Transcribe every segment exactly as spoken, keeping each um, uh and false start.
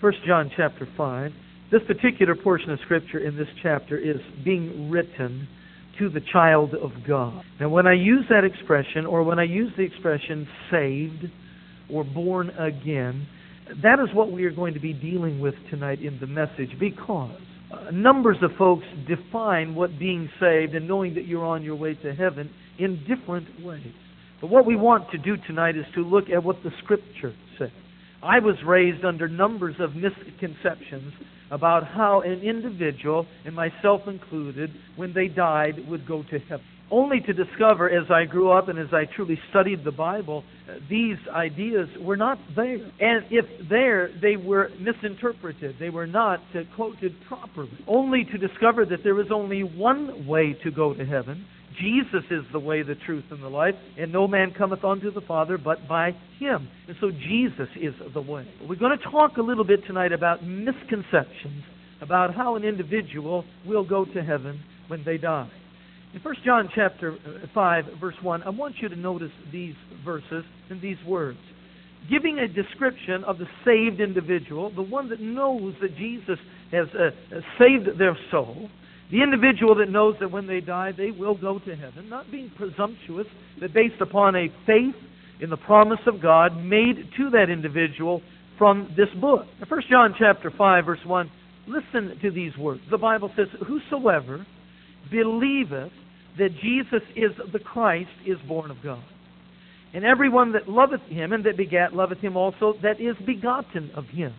First John chapter five. This particular portion of Scripture in this chapter is being written to the child of God. Now, when I use that expression, or when I use the expression saved or born again, that is what we are going to be dealing with tonight in the message, because uh, numbers of folks define what being saved and knowing that you're on your way to heaven in different ways. But what we want to do tonight is to look at what the Scripture says. I was raised under numbers of misconceptions about how an individual, and myself included, when they died, would go to heaven. Only to discover, as I grew up and as I truly studied the Bible, uh, these ideas were not there. And if there, they were misinterpreted. They were not uh, quoted properly. Only to discover that there is only one way to go to heaven. Jesus is the way, the truth, and the life, and no man cometh unto the Father but by Him. And so Jesus is the way. We're going to talk a little bit tonight about misconceptions about how an individual will go to heaven when they die. In First John chapter five, verse one, I want you to notice these verses and these words. Giving a description of the saved individual, the one that knows that Jesus has uh, saved their soul, the individual that knows that when they die, they will go to heaven, not being presumptuous, but based upon a faith in the promise of God made to that individual from this book. Now, First John chapter five, verse one, listen to these words. The Bible says, whosoever believeth that Jesus is the Christ is born of God. And everyone that loveth Him and that begat loveth Him also that is begotten of Him.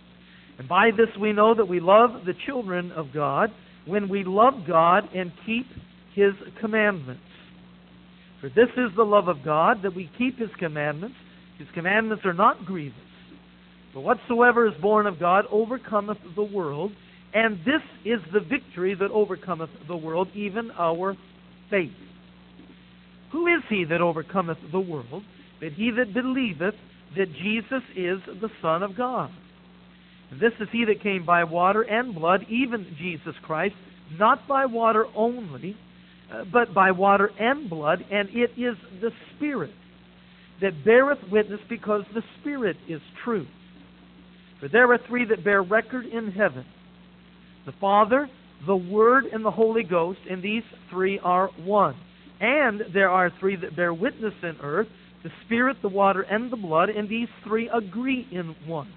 And by this we know that we love the children of God, when we love God and keep His commandments. For this is the love of God, that we keep His commandments. His commandments are not grievous. But whatsoever is born of God overcometh the world, and this is the victory that overcometh the world, even our faith. Who is he that overcometh the world? But he that believeth that Jesus is the Son of God. And this is he that came by water and blood, even Jesus Christ, not by water only, uh, but by water and blood, and it is the Spirit that beareth witness, because the Spirit is true. For there are three that bear record in heaven, the Father, the Word, and the Holy Ghost, and these three are one. And there are three that bear witness in earth, the Spirit, the water, and the blood, and these three agree in one.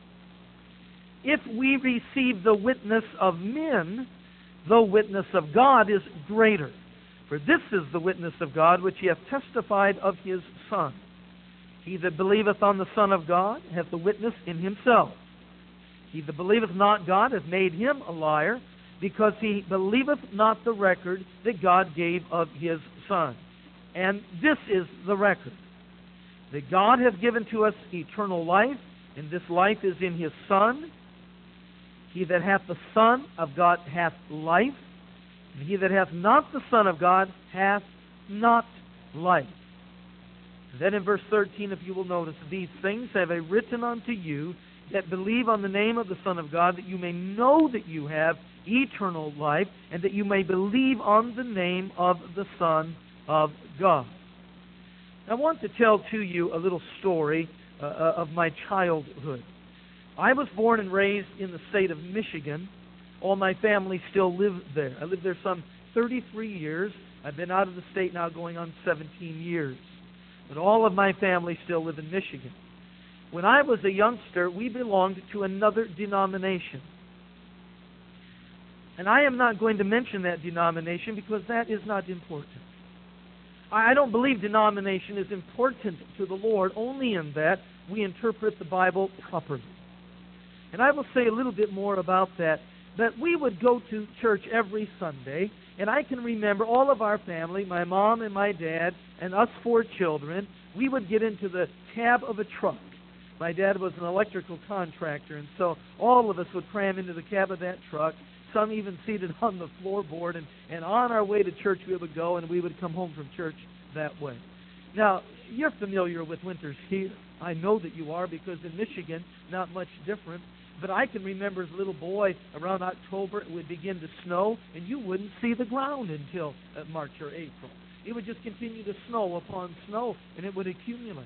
If we receive the witness of men, the witness of God is greater. For this is the witness of God, which He hath testified of His Son. He that believeth on the Son of God hath the witness in himself. He that believeth not God hath made him a liar, because he believeth not the record that God gave of His Son. And this is the record, that God hath given to us eternal life, and this life is in His Son. He that hath the Son of God hath life, and he that hath not the Son of God hath not life. And then in verse thirteen, if you will notice, these things have I written unto you that believe on the name of the Son of God, that you may know that you have eternal life, and that you may believe on the name of the Son of God. I want to tell to you a little story uh, of my childhood. I was born and raised in the state of Michigan. All my family still live there. I lived there some thirty-three years. I've been out of the state now going on seventeen years. But all of my family still live in Michigan. When I was a youngster, we belonged to another denomination. And I am not going to mention that denomination because that is not important. I don't believe denomination is important to the Lord, only in that we interpret the Bible properly. And I will say a little bit more about that. That we would go to church every Sunday, and I can remember all of our family, my mom and my dad, and us four children, we would get into the cab of a truck. My dad was an electrical contractor, and so all of us would cram into the cab of that truck, some even seated on the floorboard, and, and on our way to church we would go, and we would come home from church that way. Now, you're familiar with winters here. I know that you are, because in Michigan, not much different. But I can remember as a little boy, around October, it would begin to snow, and you wouldn't see the ground until uh, March or April. It would just continue to snow upon snow, and it would accumulate.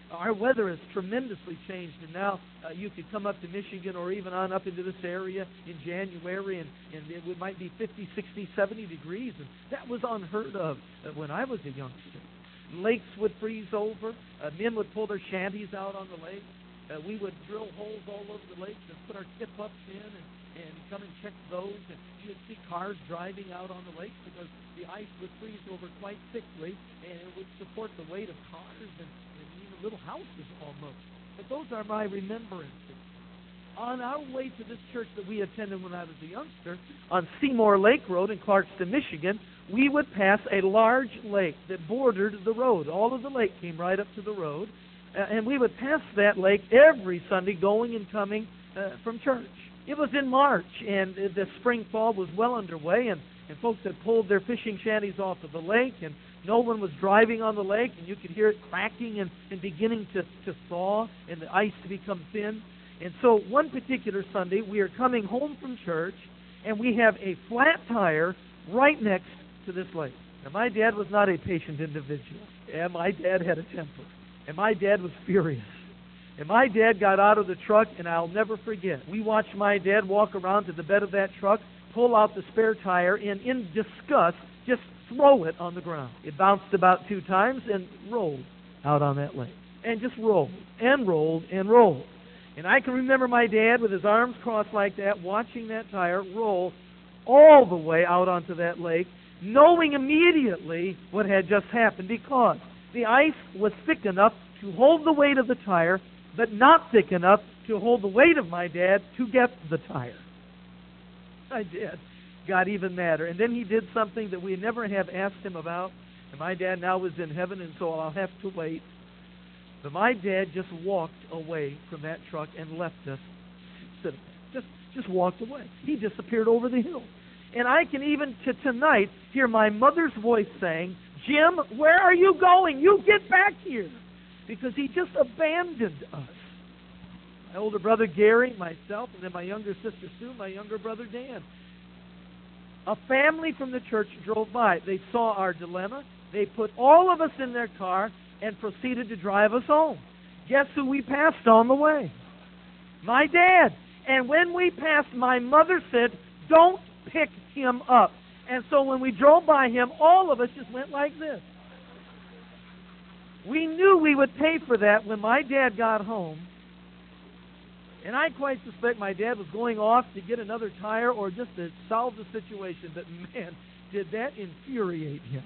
Our weather has tremendously changed, and now uh, you could come up to Michigan or even on up into this area in January, and, and it might be fifty, sixty, seventy degrees, and that was unheard of uh, when I was a youngster. Lakes would freeze over. Uh, men would pull their shanties out on the lake. Uh, we would drill holes all over the lakes and put our tip-ups in and, and come and check those. And you'd see cars driving out on the lakes because the ice would freeze over quite thickly, and it would support the weight of cars and, and even little houses almost. But those are my remembrances. On our way to this church that we attended when I was a youngster, on Seymour Lake Road in Clarkston, Michigan, we would pass a large lake that bordered the road. All of the lake came right up to the road. Uh, and we would pass that lake every Sunday going and coming uh, from church. It was in March, and uh, the spring fall was well underway, and, and folks had pulled their fishing shanties off of the lake, and no one was driving on the lake, and you could hear it cracking and, and beginning to, to thaw and the ice to become thin. And so one particular Sunday, we are coming home from church, and we have a flat tire right next to this lake. Now, my dad was not a patient individual, and my dad had a temper. And my dad was furious. And my dad got out of the truck, and I'll never forget. We watched my dad walk around to the bed of that truck, pull out the spare tire, and in disgust, just throw it on the ground. It bounced about two times and rolled out on that lake. And just rolled, and rolled, and rolled. And I can remember my dad with his arms crossed like that, watching that tire roll all the way out onto that lake, knowing immediately what had just happened, because the ice was thick enough to hold the weight of the tire, but not thick enough to hold the weight of my dad to get the tire. My dad got even madder. And then he did something that we never have asked him about. And my dad now is in heaven, and so I'll have to wait. But my dad just walked away from that truck and left us sitting there. Just, just walked away. He disappeared over the hill. And I can even to tonight hear my mother's voice saying, "Jim, where are you going? You get back here." Because he just abandoned us. My older brother Gary, myself, and then my younger sister Sue, my younger brother Dan. A family from the church drove by. They saw our dilemma. They put all of us in their car and proceeded to drive us home. Guess who we passed on the way? My dad. And when we passed, my mother said, "Don't pick him up." And so when we drove by him, all of us just went like this. We knew we would pay for that when my dad got home. And I quite suspect my dad was going off to get another tire or just to solve the situation. But man, did that infuriate him.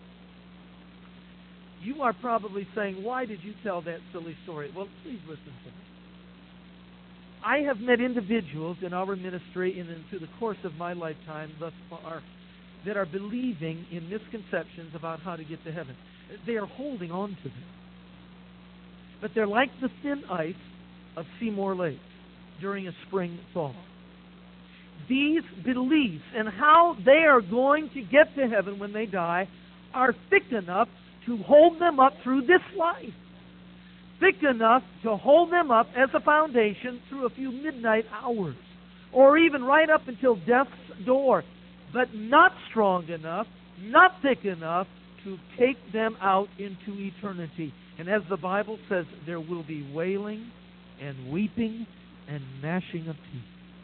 You are probably saying, "Why did you tell that silly story?" Well, please listen to me. I have met individuals in our ministry and through the course of my lifetime thus far that are believing in misconceptions about how to get to heaven. They are holding on to them. But they're like the thin ice of Seymour Lake during a spring thaw. These beliefs and how they are going to get to heaven when they die are thick enough to hold them up through this life. Thick enough to hold them up as a foundation through a few midnight hours, or even right up until death's door, but not strong enough, not thick enough to take them out into eternity. And as the Bible says, there will be wailing and weeping and gnashing of teeth.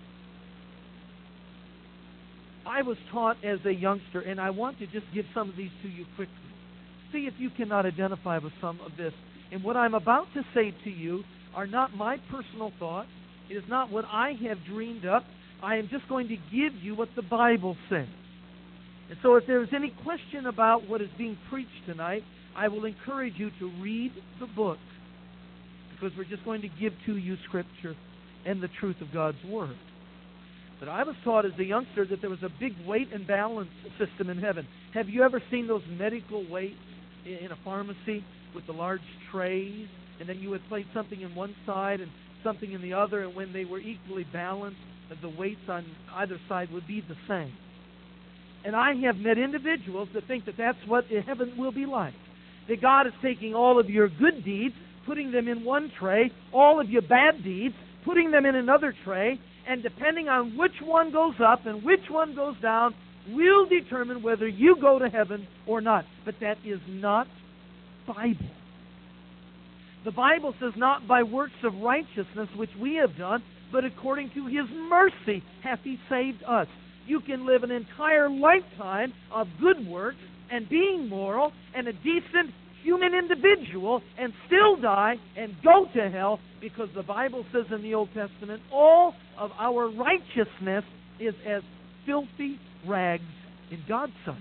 I was taught as a youngster, and I want to just give some of these to you quickly. See if you cannot identify with some of this. And what I'm about to say to you are not my personal thoughts. It is not what I have dreamed up. I am just going to give you what the Bible says. And so if there's any question about what is being preached tonight, I will encourage you to read the book, because we're just going to give to you Scripture and the truth of God's Word. But I was taught as a youngster that there was a big weight and balance system in heaven. Have you ever seen those medical weights in a pharmacy with the large trays? And then you would place something in one side and something in the other, and when they were equally balanced, the weights on either side would be the same. And I have met individuals that think that that's what heaven will be like. That God is taking all of your good deeds, putting them in one tray, all of your bad deeds, putting them in another tray, and depending on which one goes up and which one goes down, will determine whether you go to heaven or not. But that is not Bible. The Bible says, not by works of righteousness which we have done, but according to His mercy hath He saved us. You can live an entire lifetime of good works and being moral and a decent human individual and still die and go to hell, because the Bible says in the Old Testament, all of our righteousness is as filthy rags in God's sight.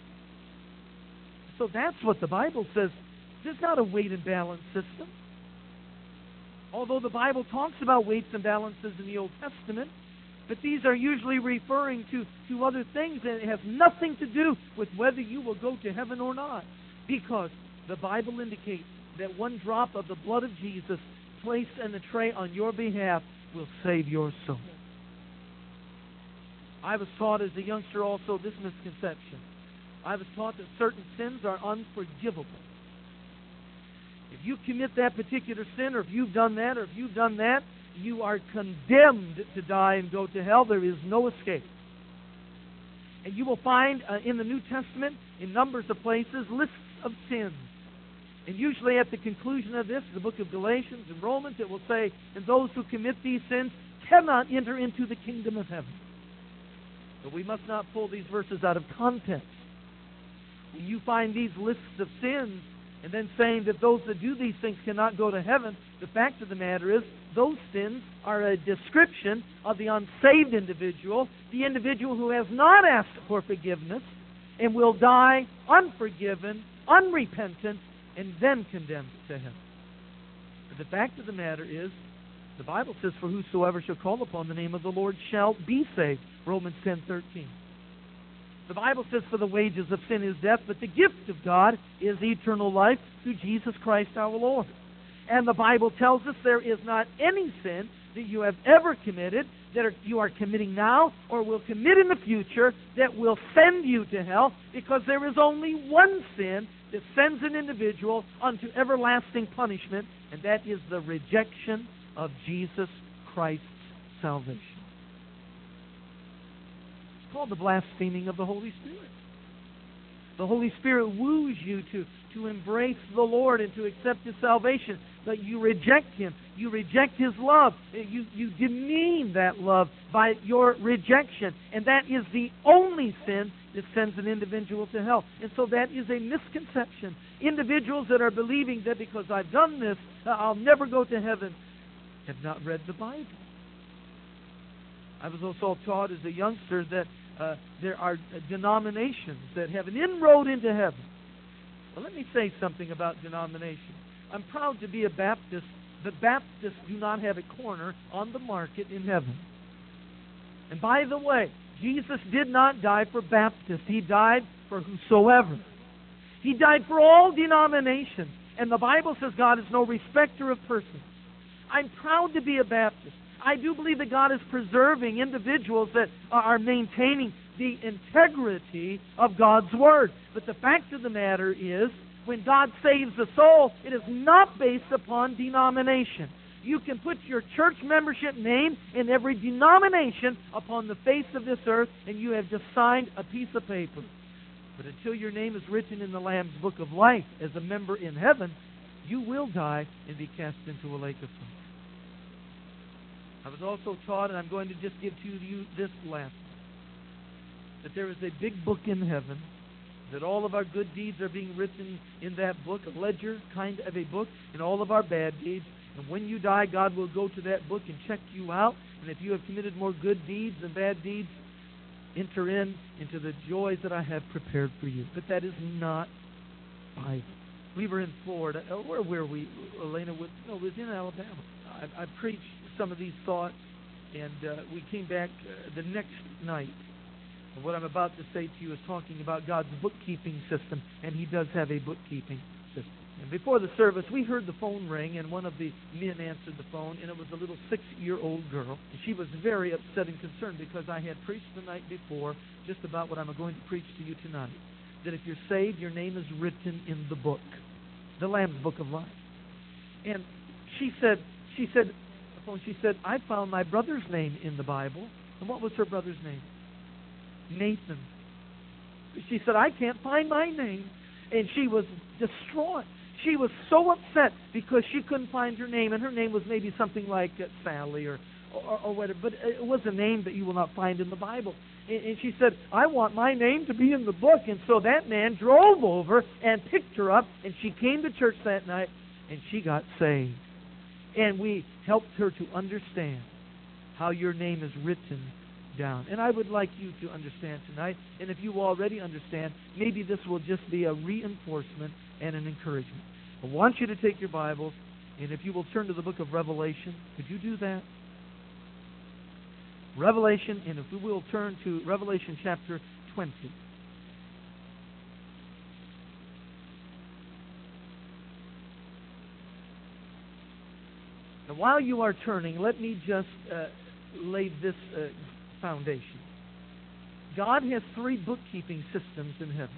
So that's what the Bible says. There's not a weight and balance system. Although the Bible talks about weights and balances in the Old Testament, but these are usually referring to, to other things, and it has nothing to do with whether you will go to heaven or not. Because the Bible indicates that one drop of the blood of Jesus placed in a tray on your behalf will save your soul. I was taught as a youngster also this misconception. I was taught that certain sins are unforgivable. If you commit that particular sin, or if you've done that, or if you've done that, you are condemned to die and go to hell. There is no escape. And you will find uh, in the New Testament, in numbers of places, lists of sins. And usually at the conclusion of this, the book of Galatians and Romans, it will say, and those who commit these sins cannot enter into the kingdom of heaven. But we must not pull these verses out of context. When you find these lists of sins, and then saying that those that do these things cannot go to heaven, the fact of the matter is, those sins are a description of the unsaved individual, the individual who has not asked for forgiveness, and will die unforgiven, unrepentant, and then condemned to hell. But the fact of the matter is, the Bible says, for whosoever shall call upon the name of the Lord shall be saved. Romans ten thirteen. The Bible says, for the wages of sin is death, but the gift of God is eternal life through Jesus Christ our Lord. And the Bible tells us there is not any sin that you have ever committed, that are, you are committing now, or will commit in the future, that will send you to hell, because there is only one sin that sends an individual unto everlasting punishment, and that is the rejection of Jesus Christ's salvation. It's called the blaspheming of the Holy Spirit. The Holy Spirit woos you to, to embrace the Lord and to accept His salvation, but you reject Him. You reject His love. You, you demean that love by your rejection, and that is the only sin that sends an individual to hell. And so that is a misconception. Individuals that are believing that because I've done this, uh, I'll never go to heaven, have not read the Bible. I was also taught as a youngster that uh, there are denominations that have an inroad into heaven. Well, let me say something about denominations. I'm proud to be a Baptist, but Baptists do not have a corner on the market in heaven. And by the way, Jesus did not die for Baptists. He died for whosoever. He died for all denominations. And the Bible says God is no respecter of persons. I'm proud to be a Baptist. I do believe that God is preserving individuals that are maintaining the integrity of God's Word. But the fact of the matter is, when God saves a soul, it is not based upon denomination. You can put your church membership name in every denomination upon the face of this earth, and you have just signed a piece of paper. But until your name is written in the Lamb's Book of Life as a member in heaven, you will die and be cast into a lake of fire. I was also taught, and I'm going to just give to you this last, that there is a big book in heaven, that all of our good deeds are being written in that book, a ledger kind of a book, and all of our bad deeds. And when you die, God will go to that book and check you out. And if you have committed more good deeds than bad deeds, enter in into the joys that I have prepared for you. But that is not Bible. We were in Florida. Oh, where were we? Elena, was, no, it was in Alabama. I, I preached some of these thoughts, and uh, we came back uh, the next night. And what I'm about to say to you is talking about God's bookkeeping system, and He does have a bookkeeping system. And before the service, we heard the phone ring, and one of the men answered the phone, and it was a little six-year-old girl. And she was very upset and concerned because I had preached the night before just about what I'm going to preach to you tonight. That if you're saved, your name is written in the book, the Lamb's Book of Life. And she said, she said, she said, I found my brother's name in the Bible. And what was her brother's name? Nathan. She said, I can't find my name. And she was distraught. She was so upset because she couldn't find her name, and her name was maybe something like uh, Sally or, or or whatever, but it was a name that you will not find in the Bible. And, and she said, I want my name to be in the book. And so that man drove over and picked her up, and she came to church that night, and she got saved. And we helped her to understand how your name is written down. And I would like you to understand tonight, and if you already understand, maybe this will just be a reinforcement and an encouragement. I want you to take your Bibles, and if you will turn to the book of Revelation, could you do that? Revelation, and if we will turn to Revelation chapter twenty. Now, while you are turning, let me just uh, lay this uh, foundation. God has three bookkeeping systems in heaven.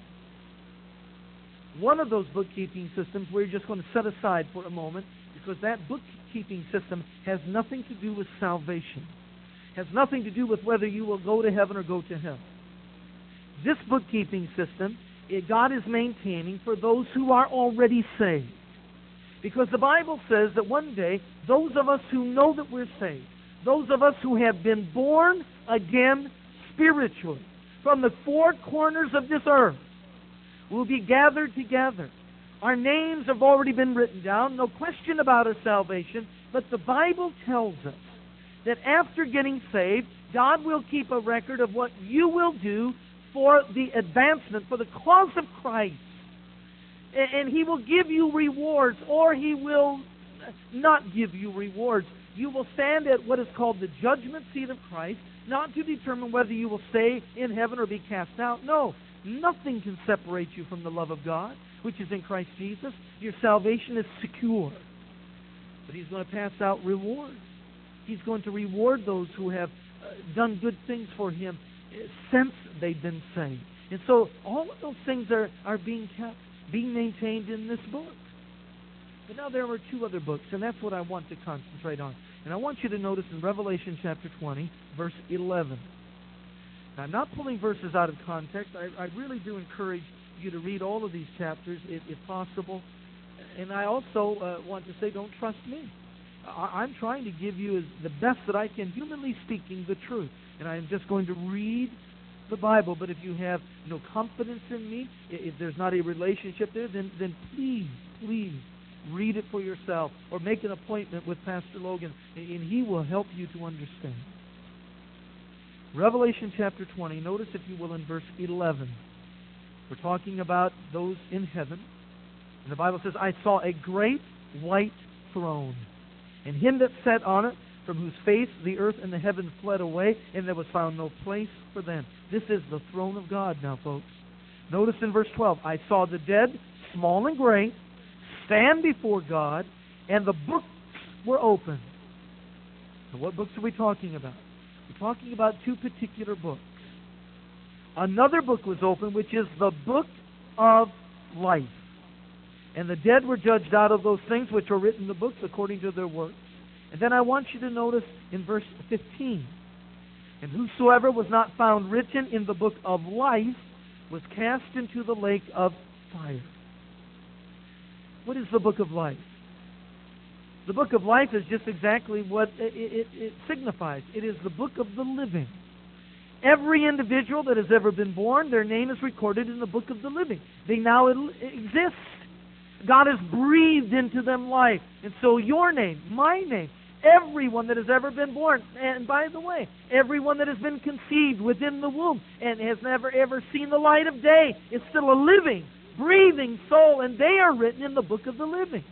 One of those bookkeeping systems we're just going to set aside for a moment, because that bookkeeping system has nothing to do with salvation. Has nothing to do with whether you will go to heaven or go to hell. This bookkeeping system, God is maintaining for those who are already saved. Because the Bible says that one day, those of us who know that we're saved, those of us who have been born again spiritually, from the four corners of this earth, will be gathered together. Our names have already been written down, no question about our salvation, but the Bible tells us that after getting saved, God will keep a record of what you will do for the advancement, for the cause of Christ. And He will give you rewards, or He will not give you rewards. You will stand at what is called the judgment seat of Christ, not to determine whether you will stay in heaven or be cast out. No, nothing can separate you from the love of God, which is in Christ Jesus. Your salvation is secure. But He's going to pass out rewards. He's going to reward those who have uh, done good things for Him since they've been saved. And so all of those things are, are being kept, being maintained in this book. But now there are two other books, and that's what I want to concentrate on. And I want you to notice in Revelation chapter twenty, verse eleven. Now, I'm not pulling verses out of context. I, I really do encourage you to read all of these chapters, if, if possible. And I also uh, want to say, don't trust me. I, I'm trying to give you as, the best that I can, humanly speaking, the truth. And I'm just going to read the Bible. But if you have no confidence in me, if there's not a relationship there, then, then please, please, read it for yourself, or make an appointment with Pastor Logan, and he will help you to understand. Revelation chapter twenty, notice if you will in verse eleven. We're talking about those in heaven. And the Bible says, I saw a great white throne, and him that sat on it, from whose face the earth and the heaven fled away, and there was found no place for them. This is the throne of God now, folks. Notice in verse twelve, I saw the dead, small and great, stand before God, and the books were opened. So what books are we talking about? We're talking about two particular books. Another book was opened, which is the book of life. And the dead were judged out of those things which were written in the books according to their works. And then I want you to notice in verse fifteen, and whosoever was not found written in the book of life was cast into the lake of fire. What is the book of life? The book of life is just exactly what it, it, it signifies. It is the book of the living. Every individual that has ever been born, their name is recorded in the book of the living. They now exist. God has breathed into them life. And so your name, my name, everyone that has ever been born, and by the way, everyone that has been conceived within the womb and has never ever seen the light of day is still a living, breathing soul, and they are written in the book of the living.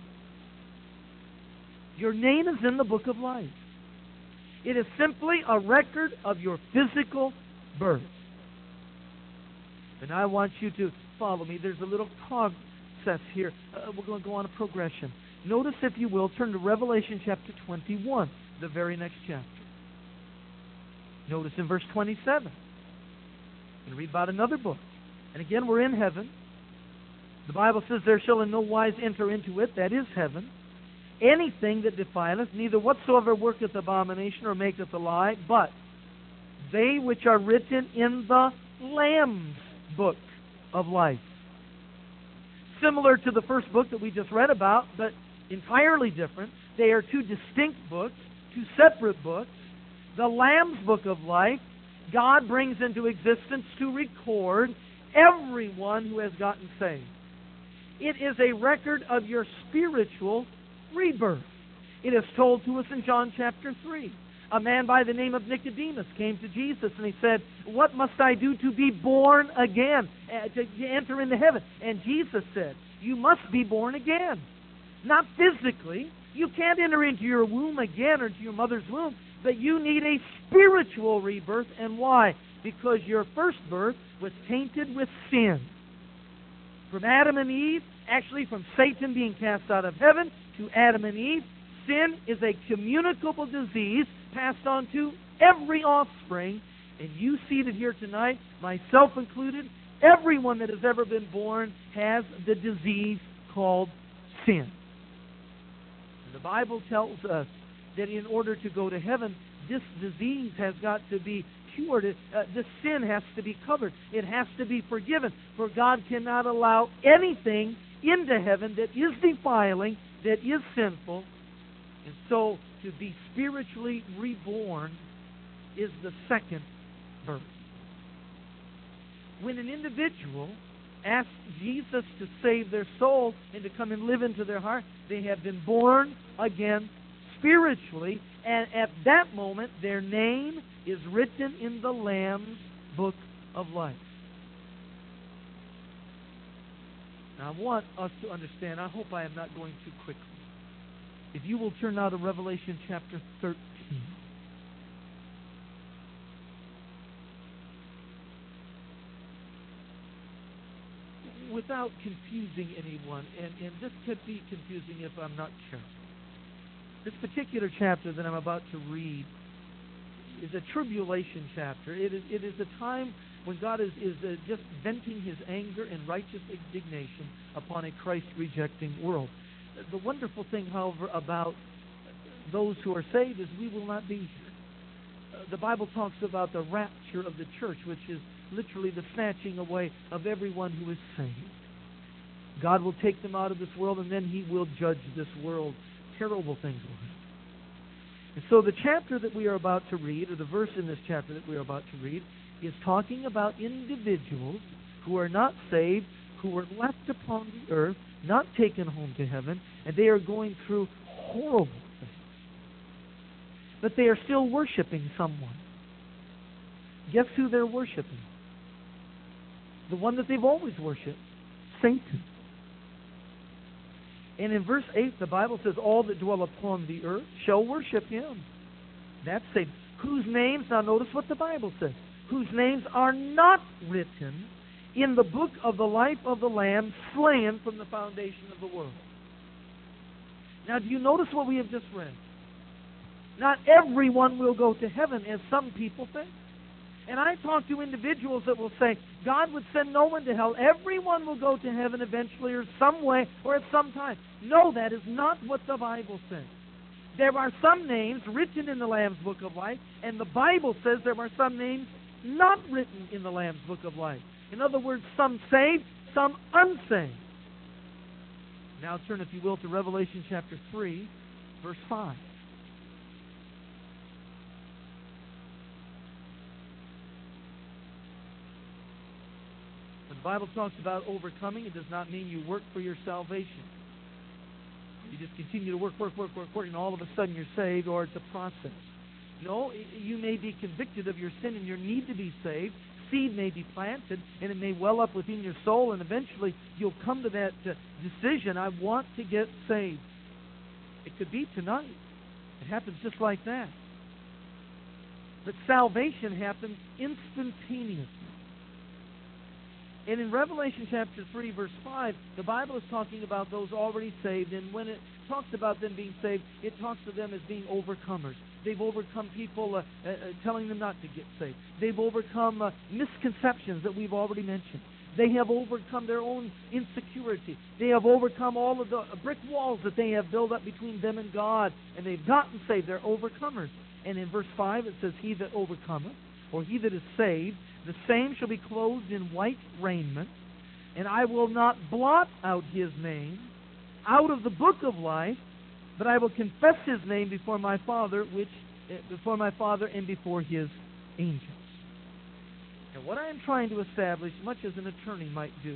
Your name is in the book of life. It is simply a record of your physical birth. And I want you to follow me. There's a little process here. Uh, we're going to go on a progression. Notice, if you will, turn to Revelation chapter twenty-one, the very next chapter. Notice in verse twenty-seven. And read about another book. And again, we're in heaven. The Bible says, there shall in no wise enter into it, that is heaven, anything that defileth, neither whatsoever worketh abomination or maketh a lie, but they which are written in the Lamb's book of life. similar to the first book that we just read about, but entirely different. They are two distinct books, two separate books. The Lamb's Book of Life, God brings into existence to record everyone who has gotten saved. It is a record of your spiritual rebirth. It is told to us in John chapter three. A man by the name of Nicodemus came to Jesus and he said, "What must I do to be born again, uh, to, to enter into heaven?" And Jesus said, "You must be born again." Not physically. You can't enter into your womb again or into your mother's womb, but you need a spiritual rebirth. And why? Because your first birth was tainted with sin. From Adam and Eve, actually from Satan being cast out of heaven to Adam and Eve, sin is a communicable disease passed on to every offspring. And you see it here tonight, myself included, everyone that has ever been born has the disease called sin. And the Bible tells us that in order to go to heaven, this disease has got to be cured. Uh, this sin has to be covered. It has to be forgiven. For God cannot allow anything into heaven that is defiling, that is sinful. And so to be spiritually reborn is the second birth. When an individual asks Jesus to save their soul and to come and live into their heart, they have been born again spiritually, and at that moment their name is written in the Lamb's Book of Life. Now I want us to understand, I hope I am not going too quickly. If you will turn now to Revelation chapter thirteen. Without confusing anyone, and, and this could be confusing if I'm not careful. This particular chapter that I'm about to read is a tribulation chapter. It is, it is a time when God is, is uh, just venting His anger and righteous indignation upon a Christ-rejecting world. The wonderful thing, however, about those who are saved is we will not be here. Uh, the Bible talks about the rapture of the church, which is literally the snatching away of everyone who is saved. God will take them out of this world, and then He will judge this world. Terrible things will happen. And so the chapter that we are about to read, or the verse in this chapter that we are about to read, is talking about individuals who are not saved, who were left upon the earth, not taken home to heaven, and they are going through horrible things. But they are still worshiping someone. Guess who they're worshiping? The one that they've always worshipped, Satan. And in verse eight, the Bible says, "All that dwell upon the earth shall worship Him." That's Satan. Whose names, now notice what the Bible says, whose names are not written in the book of the life of the Lamb slain from the foundation of the world. Now, do you notice what we have just read? Not everyone will go to heaven, as some people think. And I talk to individuals that will say, God would send no one to hell. Everyone will go to heaven eventually, or some way, or at some time. No, that is not what the Bible says. There are some names written in the Lamb's Book of Life, and the Bible says there are some names not written in the Lamb's Book of Life. In other words, some saved, some unsaved. Now turn, if you will, to Revelation chapter three, verse five. When the Bible talks about overcoming, it does not mean you work for your salvation. You just continue to work, work, work, work, work, and all of a sudden you're saved, or it's a process. No, you may be convicted of your sin and your need to be saved. Seed may be planted, and it may well up within your soul, and eventually you'll come to that uh, decision, I want to get saved. It could be tonight. It happens just like that. But salvation happens instantaneously. And in Revelation chapter three, verse five, the Bible is talking about those already saved, and when it talks about them being saved, it talks to them as being overcomers. They've overcome people uh, uh, telling them not to get saved. They've overcome uh, misconceptions that we've already mentioned. They have overcome their own insecurity. They have overcome all of the brick walls that they have built up between them and God, and they've gotten saved. They're overcomers. And in verse five it says, "He that overcometh," or he that is saved, "the same shall be clothed in white raiment, And I will not blot out his name out of the book of life, but I will confess his name before my Father, which before my Father and before his angels. And what I am trying to establish, much as an attorney might do,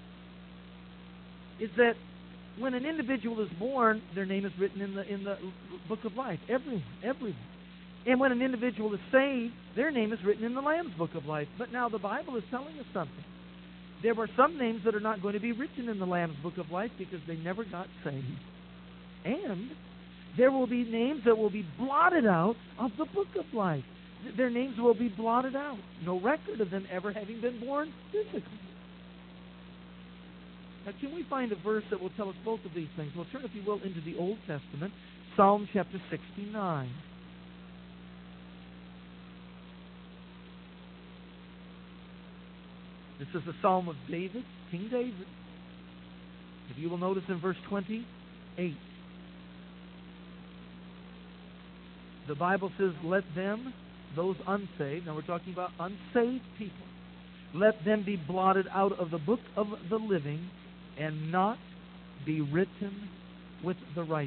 is that when an individual is born, their name is written in the in the book of life. Everyone, everyone. And when an individual is saved, their name is written in the Lamb's book of life. But now the Bible is telling us something. There were some names that are not going to be written in the Lamb's book of life because they never got saved. And there will be names that will be blotted out of the book of life. Their names will be blotted out. No record of them ever having been born physically. Now, can we find a verse that will tell us both of these things? Well, turn, if you will, into the Old Testament, Psalm chapter sixty-nine. This is the Psalm of David, King David. If you will notice in verse twenty-eight, the Bible says, let them, those unsaved, now we're talking about unsaved people, let them be blotted out of the book of the living and not be written with the righteous.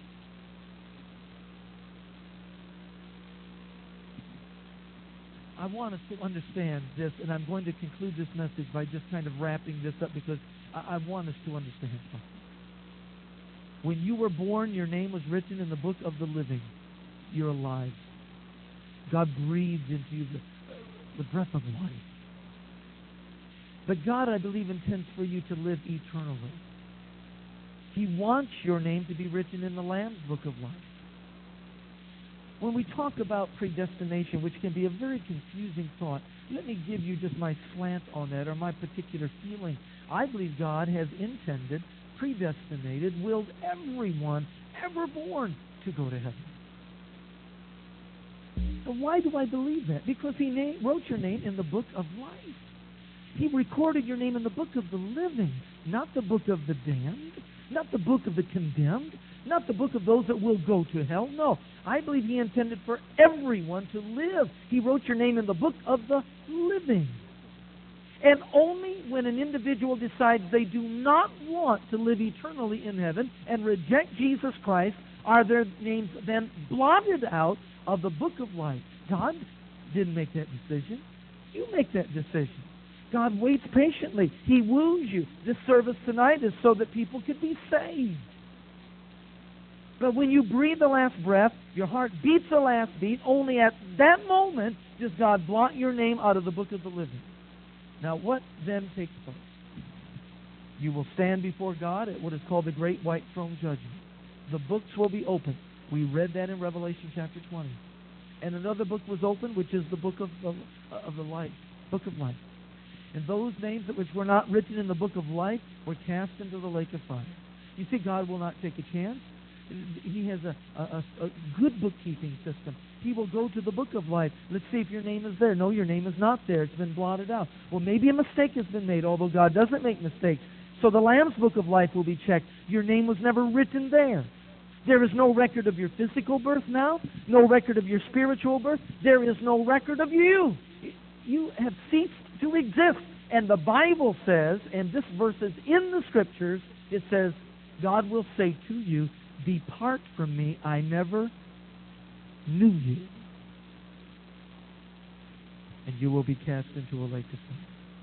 I want us to understand this, and I'm going to conclude this message by just kind of wrapping this up because I, I want us to understand something. When you were born, your name was written in the book of the living. You're alive. God breathed into you the, the breath of life. But God, I believe, intends for you to live eternally. He wants your name to be written in the Lamb's book of life. When we talk about predestination, which can be a very confusing thought, let me give you just my slant on that, or my particular feeling. I believe God has intended, predestinated, willed everyone ever born to go to heaven. So why do I believe that? Because He na- wrote your name in the book of life. He recorded your name in the book of the living, not the book of the damned, not the book of the condemned, not the book of those that will go to hell. No, I believe He intended for everyone to live. He wrote your name in the book of the living. And only when an individual decides they do not want to live eternally in heaven and reject Jesus Christ are their names then blotted out of the book of life. God didn't make that decision. You make that decision. God waits patiently. He woos you. This service tonight is so that people could be saved. But when you breathe the last breath, your heart beats the last beat, only at that moment does God blot your name out of the book of the living. Now what then takes place? You will stand before God at what is called the Great White Throne Judgment. The books will be opened. We read that in Revelation chapter twenty. And another book was opened, which is the book of the, of the life, book of life. And those names that which were not written in the book of life were cast into the lake of fire. You see, God will not take a chance. He has a, a, a good bookkeeping system. He will go to the book of life. Let's see if your name is there. No, your name is not there. It's been blotted out. Well, maybe a mistake has been made, although God doesn't make mistakes. So the Lamb's book of life will be checked. Your name was never written there. There is no record of your physical birth now, no record of your spiritual birth. There is no record of you. You have ceased to exist. And the Bible says, and this verse is in the Scriptures, it says, God will say to you, depart from me, I never knew you. And you will be cast into a lake of fire.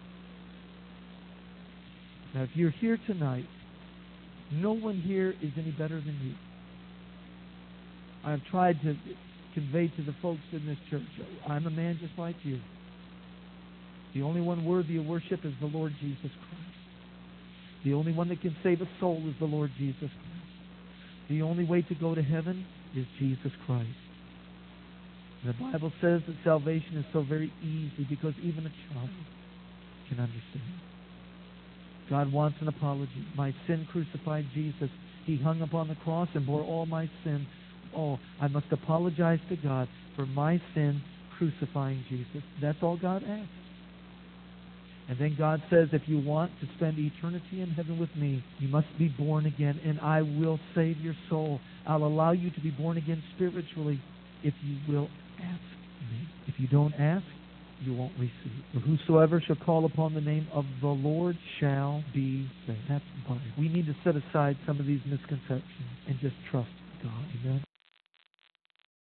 Now, if you're here tonight, no one here is any better than you. I've tried to convey to the folks in this church, I'm a man just like you. The only one worthy of worship is the Lord Jesus Christ. The only one that can save a soul is the Lord Jesus Christ. The only way to go to heaven is Jesus Christ. The Bible says that salvation is so very easy because even a child can understand. God wants an apology. My sin crucified Jesus. He hung upon the cross and bore all my sin. Oh, I must apologize to God for my sin crucifying Jesus. That's all God asks. And then God says, if you want to spend eternity in heaven with me, you must be born again, and I will save your soul. I'll allow you to be born again spiritually if you will ask me. If you don't ask, you won't receive. For whosoever shall call upon the name of the Lord shall be saved. That's the Bible. We need to set aside some of these misconceptions and just trust God. Amen.